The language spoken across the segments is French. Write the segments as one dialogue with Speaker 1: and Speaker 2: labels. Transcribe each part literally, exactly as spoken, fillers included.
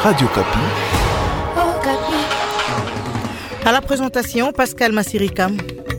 Speaker 1: Radio Kapi.
Speaker 2: À la présentation, Pascal Massirikam.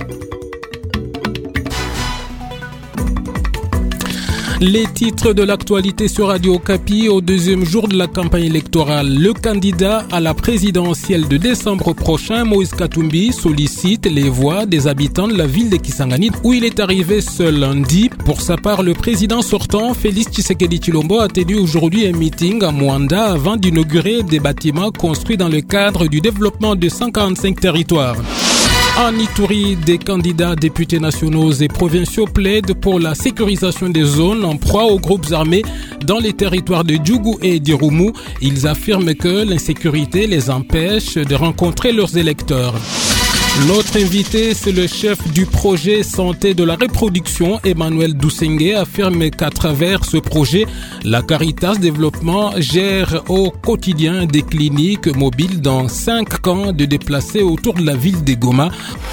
Speaker 3: Les titres de l'actualité sur Radio Kapi au deuxième jour de la campagne électorale. Le candidat à la présidentielle de décembre prochain, Moïse Katumbi, sollicite les voix des habitants de la ville de Kisangani où il est arrivé ce lundi. Pour sa part, le président sortant, Félix Tshisekedi Tshilombo, a tenu aujourd'hui un meeting à Mwanda avant d'inaugurer des bâtiments construits dans le cadre du développement de cent quarante-cinq territoires. En Ituri, des candidats députés nationaux et provinciaux plaident pour la sécurisation des zones en proie aux groupes armés dans les territoires de Djougou et d'Irumu. Ils affirment que l'insécurité les empêche de rencontrer leurs électeurs. Notre invité, c'est le chef du projet Santé de la Reproduction, Emmanuel Dousengue, affirme qu'à travers ce projet, la Caritas Développement gère au quotidien des cliniques mobiles dans cinq camps de déplacés autour de la ville de Goma.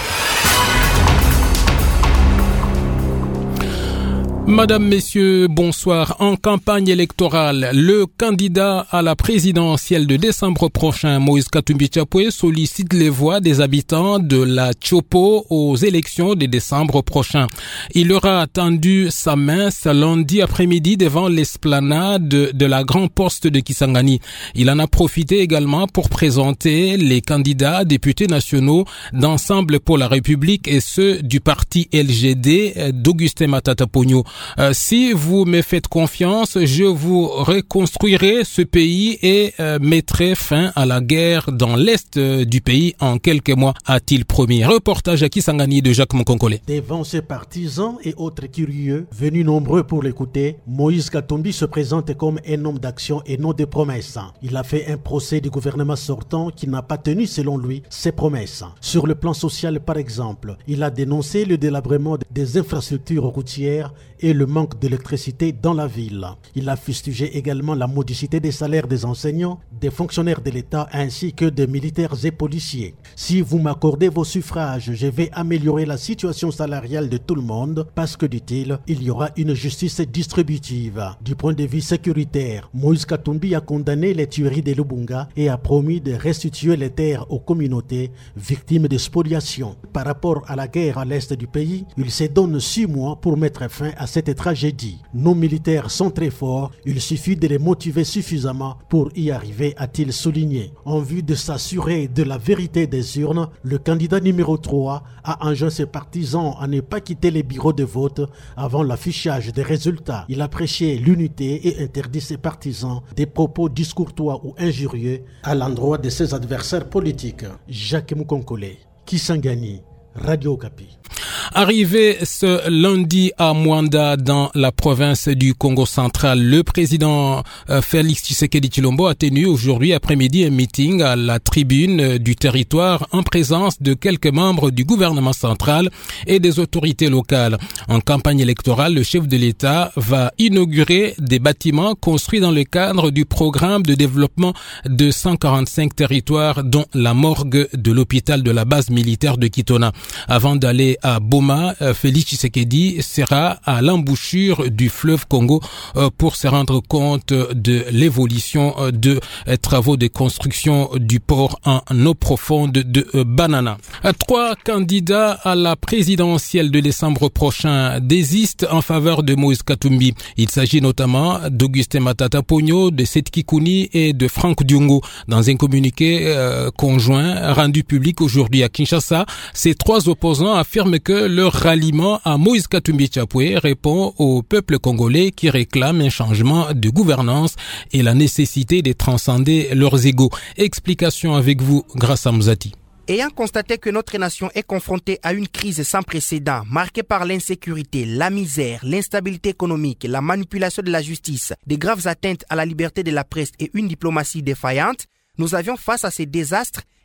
Speaker 3: Madame, Messieurs, bonsoir. En campagne électorale, le candidat à la présidentielle de décembre prochain, Moïse Katumbi Tshapwe, sollicite les voix des habitants de la Tchopo aux élections de décembre prochain. Il aura tendu sa main ce lundi après-midi devant l'esplanade de, de la Grande Poste de Kisangani. Il en a profité également pour présenter les candidats députés nationaux d'Ensemble pour la République et ceux du parti L G D d'Augustin Matata Pogno. Euh, si vous me faites confiance, je vous reconstruirai ce pays et euh, mettrai fin à la guerre dans l'est euh, du pays en quelques mois, a-t-il promis. Reportage à Kisangani de Jacques Monkonkole.
Speaker 4: Devant ses partisans et autres curieux, venus nombreux pour l'écouter, Moïse Katumbi se présente comme un homme d'action et non de promesses. Il a fait un procès du gouvernement sortant qui n'a pas tenu, selon lui, ses promesses. Sur le plan social, par exemple, il a dénoncé le délabrement des infrastructures routières et le manque d'électricité dans la ville. Il a fustigé également la modicité des salaires des enseignants, des fonctionnaires de l'État ainsi que des militaires et policiers. Si vous m'accordez vos suffrages, je vais améliorer la situation salariale de tout le monde parce que, dit-il, il y aura une justice distributive. Du point de vue sécuritaire, Moïse Katumbi a condamné les tueries de Lubunga et a promis de restituer les terres aux communautés victimes de spoliation. Par rapport à la guerre à l'est du pays, il se donne six mois pour mettre fin à cette tragédie. Nos militaires sont très forts, il suffit de les motiver suffisamment pour y arriver, a-t-il souligné. En vue de s'assurer de la vérité des urnes, le candidat numéro trois a enjoint ses partisans à ne pas quitter les bureaux de vote avant l'affichage des résultats. Il a prêché l'unité et interdit ses partisans des propos discourtois ou injurieux à l'endroit de ses adversaires politiques. Jacques Monkonkole, Kisangani, Radio Kapi.
Speaker 3: Arrivé ce lundi à Mwanda dans la province du Congo central, le président euh, Félix Tshisekedi Tshilombo a tenu aujourd'hui après-midi un meeting à la tribune du territoire en présence de quelques membres du gouvernement central et des autorités locales. En campagne électorale, le chef de l'État va inaugurer des bâtiments construits dans le cadre du programme de développement de cent quarante-cinq territoires dont la morgue de l'hôpital de la base militaire de Kitona. Avant d'aller à Boma, Félix Tshisekedi sera à l'embouchure du fleuve Congo pour se rendre compte de l'évolution de travaux de construction du port en eau profonde de Banana. Trois candidats à la présidentielle de décembre prochain désistent en faveur de Moïse Katumbi. Il s'agit notamment d'Augustin Matata Pogno, de Seth Kikouni et de Franck Diongo. Dans un communiqué euh, conjoint rendu public aujourd'hui à Kinshasa, ces trois opposants affirment que leur ralliement à Moïse Katumbi Tshapwe répond au peuple congolais qui réclame un changement de gouvernance et la nécessité de transcender leurs égos. Explication avec vous, grâce à Mzati.
Speaker 5: Ayant constaté que notre nation est confrontée à une crise sans précédent, marquée par l'insécurité, la misère, l'instabilité économique, la manipulation de la justice, des graves atteintes à la liberté de la presse et une diplomatie défaillante, nous avions face à ces désastres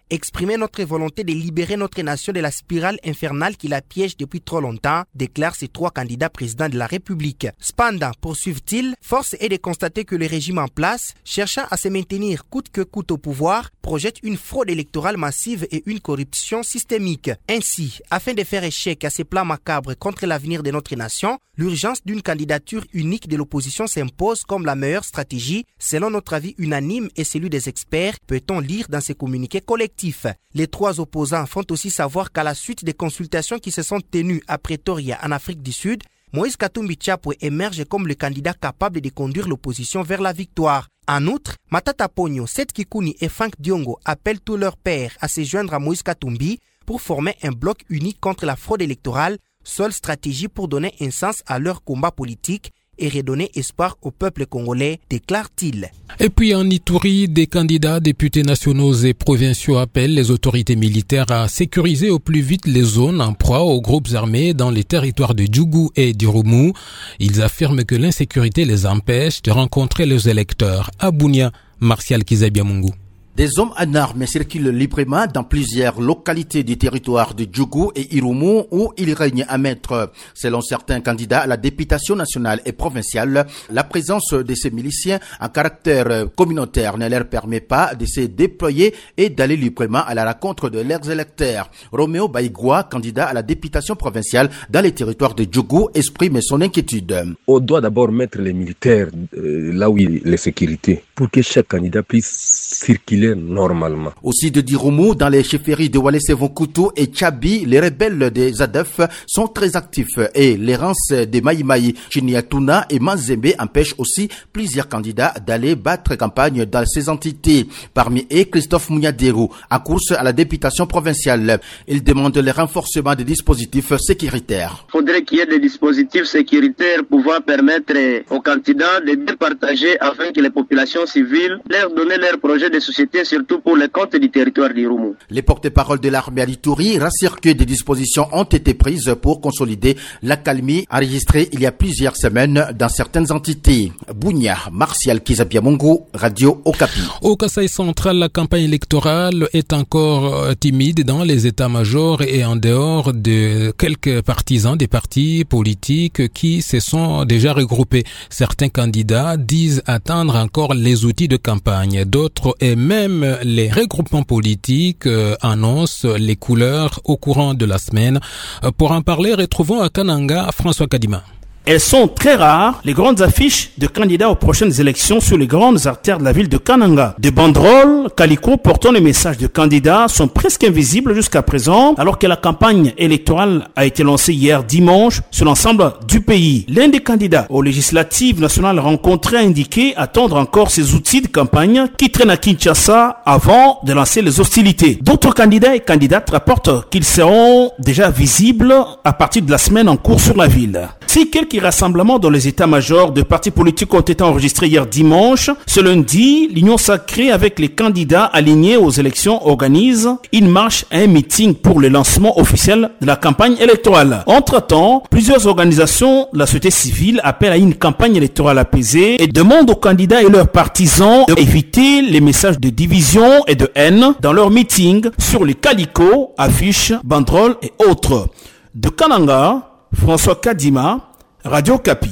Speaker 5: exprimer notre volonté de libérer notre nation de la spirale infernale qui la piège depuis trop longtemps, déclarent ces trois candidats présidents de la République. Cependant, poursuivent-ils, force est de constater que le régime en place, cherchant à se maintenir coûte que coûte au pouvoir, projette une fraude électorale massive et une corruption systémique. Ainsi, afin de faire échec à ces plans macabres contre l'avenir de notre nation, l'urgence d'une candidature unique de l'opposition s'impose comme la meilleure stratégie, selon notre avis unanime et celui des experts, peut-on lire dans ces communiqués collectifs. Les trois opposants font aussi savoir qu'à la suite des consultations qui se sont tenues à Pretoria en Afrique du Sud, Moïse Katumbi Chapwe émerge comme le candidat capable de conduire l'opposition vers la victoire. En outre, Matata Ponyo, Seth Kikuni et Frank Diongo appellent tous leurs pairs à se joindre à Moïse Katumbi pour former un bloc unique contre la fraude électorale, seule stratégie pour donner un sens à leur combat politique et redonner espoir au peuple congolais, déclare-t-il.
Speaker 3: Et puis en Ituri, des candidats députés nationaux et provinciaux appellent les autorités militaires à sécuriser au plus vite les zones en proie aux groupes armés dans les territoires de Djougou et d'Irumu. Ils affirment que l'insécurité les empêche de rencontrer leurs électeurs. À Bunia, Martial Kizabiamungu.
Speaker 1: Des hommes en armes circulent librement dans plusieurs localités du territoire de Djougou et Irumu où il règne un maître. Selon certains candidats à la députation nationale et provinciale, la présence de ces miliciens en caractère communautaire ne leur permet pas de se déployer et d'aller librement à la rencontre de leurs électeurs. Roméo Baïgoua, candidat à la députation provinciale dans les territoires de Djougou, exprime son inquiétude.
Speaker 6: On doit d'abord mettre les militaires euh, là où il y a la sécurité pour que chaque candidat puisse circuler normalement.
Speaker 1: Aussi de Dirumu, dans les chefferies de Walese-Vonkutu et Tchabi, les rebelles des A D F sont très actifs et l'errance des Maïmaï, Chiniatuna et Manzembe empêchent aussi plusieurs candidats d'aller battre campagne dans ces entités. Parmi eux, Christophe Mouniaderou, en course à la députation provinciale. Il demande le renforcement des dispositifs sécuritaires.
Speaker 7: Il faudrait qu'il y ait des dispositifs sécuritaires pouvant permettre aux candidats de bien partager afin que les populations civiles leur donnent leurs projets de société, surtout pour les comptes du territoire d'Irumu.
Speaker 1: Les porte-parole de l'armée à l'Ituri rassurent que des dispositions ont été prises pour consolider l'accalmie enregistrée il y a plusieurs semaines dans certaines entités. Bunia, Martial Kizabiamungu, Radio Okapi.
Speaker 3: Au Kasaï central, la campagne électorale est encore timide dans les états-majors et en dehors de quelques partisans des partis politiques qui se sont déjà regroupés. Certains candidats disent attendre encore les outils de campagne. D'autres et même les regroupements politiques euh, annoncent les couleurs au courant de la semaine. Euh, pour en parler, retrouvons à Kananga François Kadima.
Speaker 8: Elles sont très rares, les grandes affiches de candidats aux prochaines élections sur les grandes artères de la ville de Kananga. Des banderoles, calicots portant les messages de candidats sont presque invisibles jusqu'à présent, alors que la campagne électorale a été lancée hier dimanche sur l'ensemble du pays. L'un des candidats aux législatives nationales rencontrés a indiqué attendre encore ces outils de campagne qui traînent à Kinshasa avant de lancer les hostilités. D'autres candidats et candidates rapportent qu'ils seront déjà visibles à partir de la semaine en cours sur la ville. Si quelques rassemblements dans les états-majors de partis politiques ont été enregistrés hier dimanche, ce lundi, l'Union sacrée avec les candidats alignés aux élections organise une marche et un meeting pour le lancement officiel de la campagne électorale. Entre-temps, plusieurs organisations de la société civile appellent à une campagne électorale apaisée et demandent aux candidats et leurs partisans d'éviter les messages de division et de haine dans leurs meetings sur les calicots, affiches, banderoles et autres. De Kananga, François Kadima, Radio Okapi.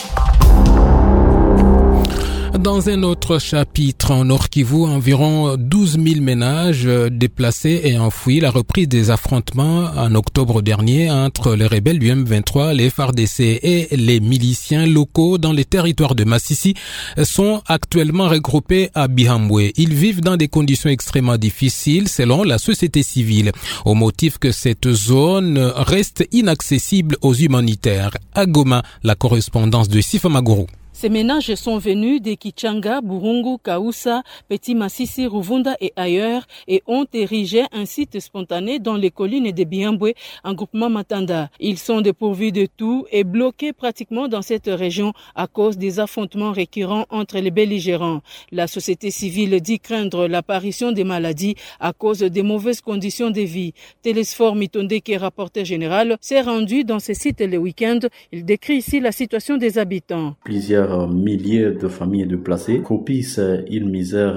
Speaker 3: Dans un autre chapitre, en Nord-Kivu, environ douze mille ménages déplacés et enfouis. La reprise des affrontements en octobre dernier entre les rebelles du M vingt-trois, les F A R D C et les miliciens locaux dans les territoires de Massissi sont actuellement regroupés à Bihambwe. Ils vivent dans des conditions extrêmement difficiles selon la société civile, au motif que cette zone reste inaccessible aux humanitaires. À Goma, la correspondance de Sifa Maguru.
Speaker 9: Ces ménages sont venus de Kichanga, Burungu, Kaoussa, Petit Massissi, Ruvunda et ailleurs et ont érigé un site spontané dans les collines de Bihambwe en groupement Matanda. Ils sont dépourvus de tout et bloqués pratiquement dans cette région à cause des affrontements récurrents entre les belligérants. La société civile dit craindre l'apparition des maladies à cause des mauvaises conditions de vie. Télésphore Mitonde, qui est rapporteur général, s'est rendu dans ce site le week-end. Il décrit ici la situation des habitants.
Speaker 10: Plusieurs milliers de familles déplacées croupissent une misère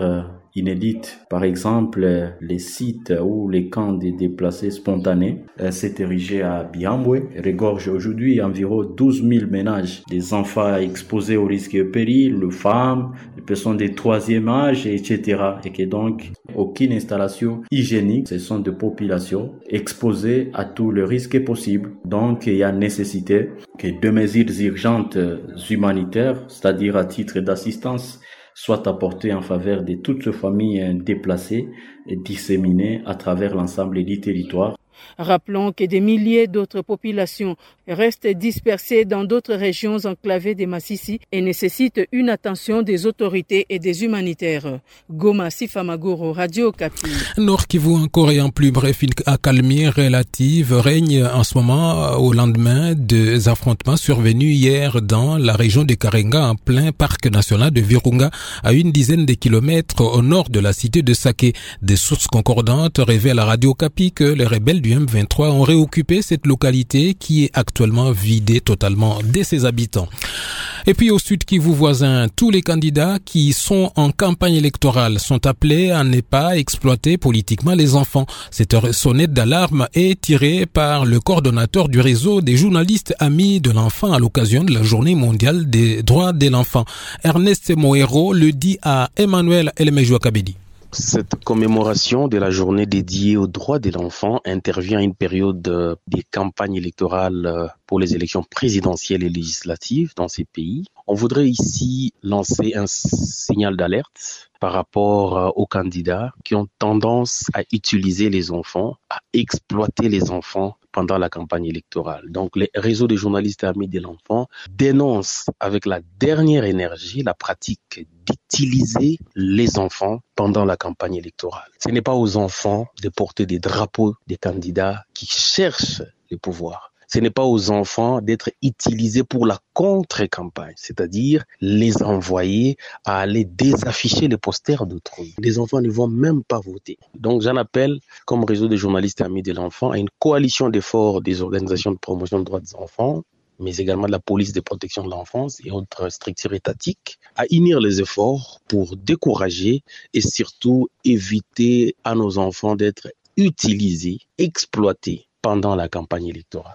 Speaker 10: inédites. Par exemple, les sites ou les camps des déplacés spontanés euh, s'est érigé à Bihambwe, regorge aujourd'hui environ douze mille ménages, des enfants exposés au risque et au péril, les femmes, les personnes de troisième âge, et cetera. Et que donc, aucune installation hygiénique, ce sont des populations exposées à tous les risques possibles. Donc, il y a nécessité que deux mesures urgentes humanitaires, c'est-à-dire à titre d'assistance, soient apportées en faveur de toutes ces familles déplacées et disséminées à travers l'ensemble du territoire.
Speaker 9: Rappelons que des milliers d'autres populations restent dispersées dans d'autres régions enclavées des Massissi et nécessitent une attention des autorités et des humanitaires. Goma, Sifamagoro, Radio Okapi.
Speaker 3: Nord Kivu encore et en plus bref, une accalmie relative règne en ce moment au lendemain des affrontements survenus hier dans la région de Karenga en plein parc national de Virunga à une dizaine de kilomètres au nord de la cité de Sake. Des sources concordantes révèlent à Radio Okapi que les rebelles du M vingt-trois ont réoccupé cette localité qui est actuellement vidée totalement de ses habitants. Et puis au sud Kivu voisin, tous les candidats qui sont en campagne électorale sont appelés à ne pas exploiter politiquement les enfants. Cette sonnette d'alarme est tirée par le coordonnateur du réseau des journalistes amis de l'enfant à l'occasion de la journée mondiale des droits de l'enfant. Ernest Moero le dit à Emmanuel Elemejoua Kabedi.
Speaker 11: Cette commémoration de la journée dédiée aux droits de l'enfant intervient à une période de campagne électorale pour les élections présidentielles et législatives dans ces pays. On voudrait ici lancer un signal d'alerte par rapport aux candidats qui ont tendance à utiliser les enfants, à exploiter les enfants pendant la campagne électorale. Donc les réseaux de journalistes amis de l'enfant dénoncent avec la dernière énergie la pratique d'utiliser les enfants pendant la campagne électorale. Ce n'est pas aux enfants de porter des drapeaux des candidats qui cherchent le pouvoir. Ce n'est pas aux enfants d'être utilisés pour la contre-campagne, c'est-à-dire les envoyer à aller désafficher les posters d'autrui. Les enfants ne vont même pas voter. Donc j'en appelle, comme réseau de journalistes amis de l'enfant, à une coalition d'efforts des organisations de promotion des droits des enfants, mais également de la police de protection de l'enfance et autres structures étatiques, à unir les efforts pour décourager et surtout éviter à nos enfants d'être utilisés, exploités pendant la campagne électorale.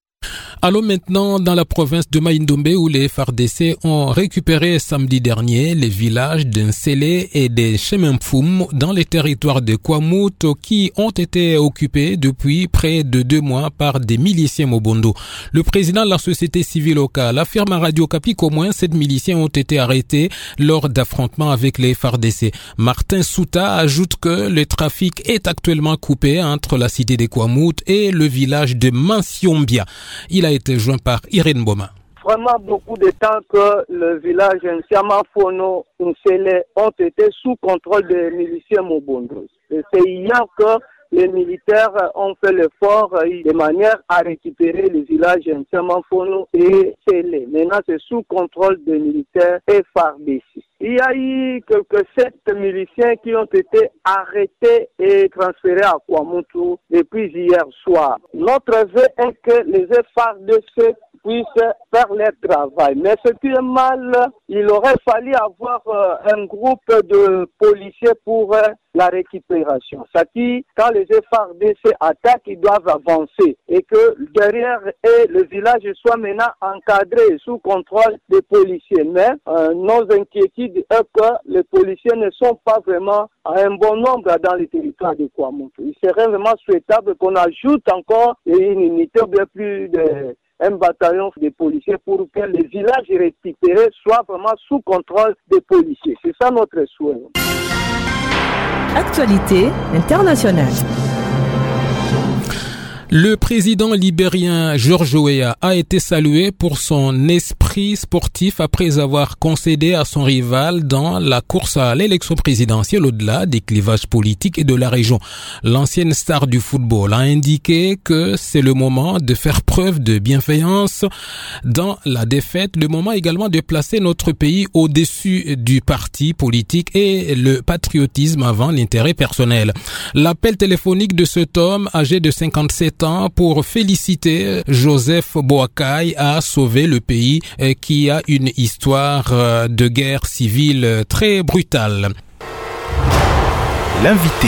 Speaker 3: Allons maintenant dans la province de Mai-Ndombe où les F A R D C ont récupéré samedi dernier les villages d'Nsele et de Chememfoum dans les territoires de Kwamut qui ont été occupés depuis près de deux mois par des miliciens Mobondo. Le président de la société civile locale affirme à Radio Okapi qu'au moins sept miliciens ont été arrêtés lors d'affrontements avec les F A R D C. Martin Souta ajoute que le trafic est actuellement coupé entre la cité de Kwamut et le village de Mansiombia. Il a été joint par Irène Boma.
Speaker 12: Vraiment beaucoup de temps que le village Nsiamafono, Nsele ont été sous contrôle des miliciens Mobondo. C'est hier que les militaires ont fait l'effort de manière à récupérer les villages Nsiamafono et Nsele. Maintenant, c'est sous contrôle des militaires F A R D C. Il y a eu quelques sept miliciens qui ont été arrêtés et transférés à Kwamutu depuis hier soir. Notre vœu est que les F A R D C puissent faire leur travail. Mais ce qui est mal, il aurait fallu avoir euh, un groupe de policiers pour euh, la récupération. Ça dit, quand les F A R D C attaquent, ils doivent avancer et que derrière et le village soit maintenant encadré sous contrôle des policiers. Mais euh, nos inquiétudes est que les policiers ne sont pas vraiment à un bon nombre dans les territoires de Kwamutu. Il serait vraiment souhaitable qu'on ajoute encore une unité bien plus de un bataillon de policiers pour que les villages récupérés soient vraiment sous contrôle des policiers. C'est ça notre souhait.
Speaker 13: Actualité internationale.
Speaker 3: Le président libérien George Weah a été salué pour son esprit sportif après avoir concédé à son rival dans la course à l'élection présidentielle au-delà des clivages politiques et de la région. L'ancienne star du football a indiqué que c'est le moment de faire preuve de bienveillance dans la défaite, le moment également de placer notre pays au-dessus du parti politique et le patriotisme avant l'intérêt personnel. L'appel téléphonique de cet homme âgé de cinquante-sept ans pour féliciter Joseph Boakai a sauvé le pays qui a une histoire de guerre civile très brutale.
Speaker 14: L'invité.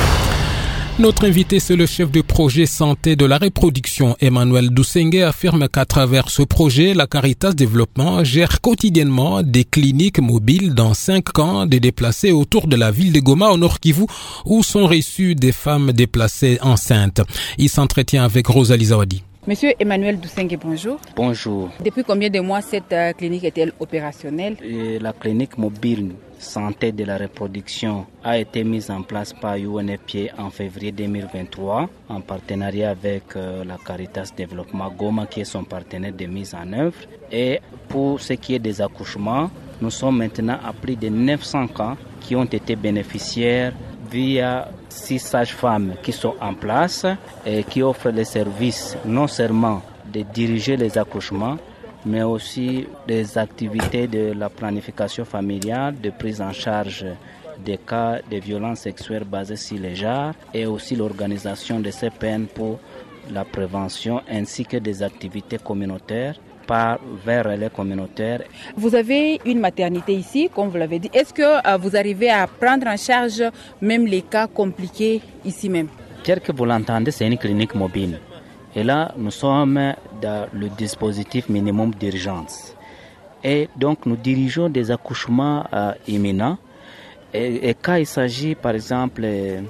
Speaker 3: Notre invité, c'est le chef de projet santé de la reproduction, Emmanuel Dousengue, affirme qu'à travers ce projet, la Caritas Développement gère quotidiennement des cliniques mobiles dans cinq camps de déplacés autour de la ville de Goma, au Nord Kivu, où sont reçues des femmes déplacées enceintes. Il s'entretient avec Rosalie Zawadi.
Speaker 15: Monsieur Emmanuel Dousengue, bonjour.
Speaker 16: Bonjour.
Speaker 15: Depuis combien de mois cette euh, clinique est-elle opérationnelle?
Speaker 16: Et la clinique mobile santé de la reproduction a été mise en place par U N F P A en février deux mille vingt-trois en partenariat avec euh, la Caritas Développement Goma qui est son partenaire de mise en œuvre. Et pour ce qui est des accouchements, nous sommes maintenant à plus de neuf cents cas qui ont été bénéficiaires via six sages-femmes qui sont en place et qui offrent les services non seulement de diriger les accouchements, mais aussi des activités de la planification familiale, de prise en charge des cas de violences sexuelles basées sur les genres et aussi l'organisation de C P N pour la prévention ainsi que des activités communautaires par vers les communautaires.
Speaker 15: Vous avez une maternité ici, comme vous l'avez dit. Est-ce que euh, vous arrivez à prendre en charge même les cas compliqués ici même?
Speaker 16: Tel que vous l'entendez, c'est une clinique mobile. Et là, nous sommes dans le dispositif minimum d'urgence. Et donc, nous dirigeons des accouchements euh, imminents. Et, et quand il s'agit, par exemple,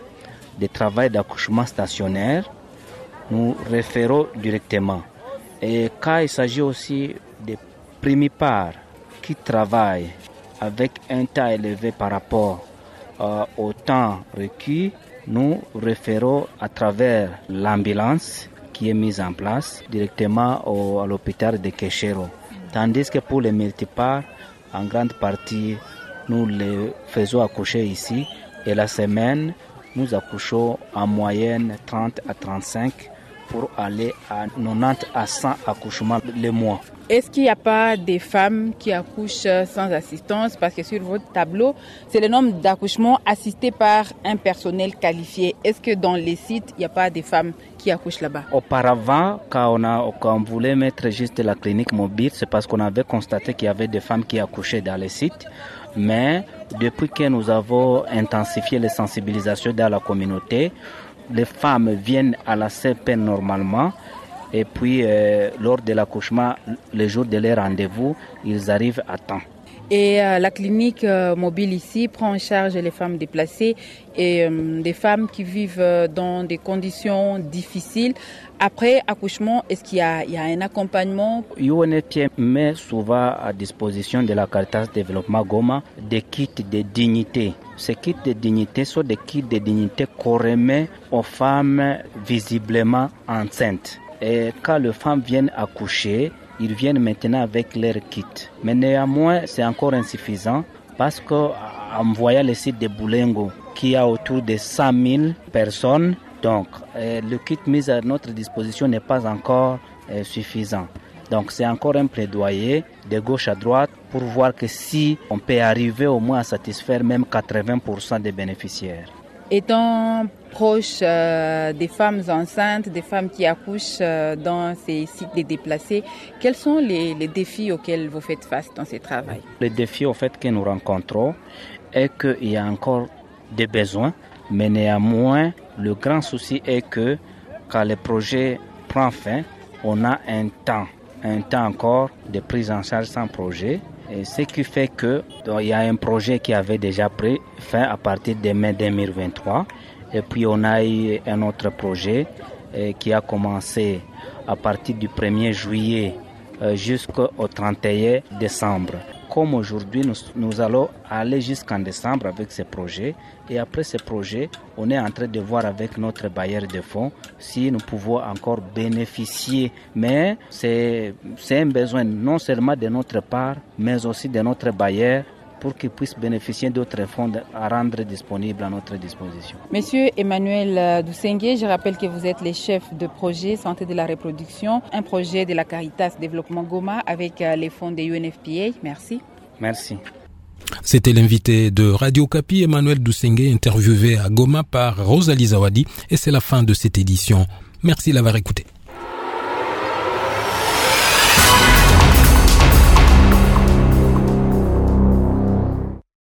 Speaker 16: de travail d'accouchement stationnaire, nous référons directement. Et quand il s'agit aussi des primipares qui travaillent avec un temps élevé par rapport euh, au temps requis, nous référons à travers l'ambulance qui est mise en place directement au, à l'hôpital de Keshero. Tandis que pour les multipares, en grande partie, nous les faisons accoucher ici et la semaine, nous accouchons en moyenne trente à trente-cinq pour aller à quatre-vingt-dix à cent accouchements le mois.
Speaker 15: Est-ce qu'il n'y a pas des femmes qui accouchent sans assistance? Parce que sur votre tableau, c'est le nombre d'accouchements assistés par un personnel qualifié. Est-ce que dans les sites, il n'y a pas des femmes qui accouchent là-bas?
Speaker 16: Auparavant, quand on, a, quand on voulait mettre juste la clinique mobile, c'est parce qu'on avait constaté qu'il y avait des femmes qui accouchaient dans les sites. Mais depuis que nous avons intensifié les sensibilisations dans la communauté, les femmes viennent à la C P N normalement et puis euh, lors de l'accouchement, le jour de leur rendez-vous, ils arrivent à temps.
Speaker 15: Et euh, la clinique euh, mobile ici prend en charge les femmes déplacées et euh, des femmes qui vivent euh, dans des conditions difficiles. Après accouchement, est-ce qu'il y a, il y a un accompagnement?
Speaker 16: U N F P A met souvent à disposition de la Caritas Développement Goma des kits de dignité. Ces kits de dignité sont des kits de dignité qu'on remet aux femmes visiblement enceintes. Et quand les femmes viennent accoucher, ils viennent maintenant avec leur kit. Mais néanmoins, c'est encore insuffisant parce qu'en voyant le site de Boulengo, qui a autour de cent mille personnes, donc euh, le kit mis à notre disposition n'est pas encore euh, suffisant. Donc c'est encore un plaidoyer de gauche à droite pour voir que si on peut arriver au moins à satisfaire même quatre-vingts pour cent des bénéficiaires.
Speaker 15: Étant proche euh, des femmes enceintes, des femmes qui accouchent euh, dans ces sites de déplacés, quels sont les, les défis auxquels vous faites face dans ce travail?
Speaker 16: Le défi au fait que nous rencontrons est qu'il y a encore des besoins, mais néanmoins, le grand souci est que quand le projet prend fin, on a un temps, un temps encore de prise en charge sans projet. Et ce qui fait que donc, il y a un projet qui avait déjà pris fin à partir de mai deux mille vingt-trois. Et puis on a eu un autre projet eh, qui a commencé à partir du premier juillet euh, jusqu'au trente et un décembre. Comme aujourd'hui, nous, nous allons aller jusqu'en décembre avec ce projet. Et après ce projet, on est en train de voir avec notre bailleur de fonds si nous pouvons encore bénéficier. Mais c'est, c'est un besoin non seulement de notre part, mais aussi de notre bailleur pour qu'ils puissent bénéficier d'autres fonds à rendre disponibles à notre disposition.
Speaker 15: Monsieur Emmanuel Dousengue, je rappelle que vous êtes le chef de projet Santé de la Reproduction, un projet de la Caritas Développement Goma avec les fonds de U N F P A. Merci.
Speaker 16: Merci.
Speaker 3: C'était l'invité de Radio Kapi, Emmanuel Dousengue, interviewé à Goma par Rosalie Zawadi. Et c'est la fin de cette édition. Merci de l'avoir écouté.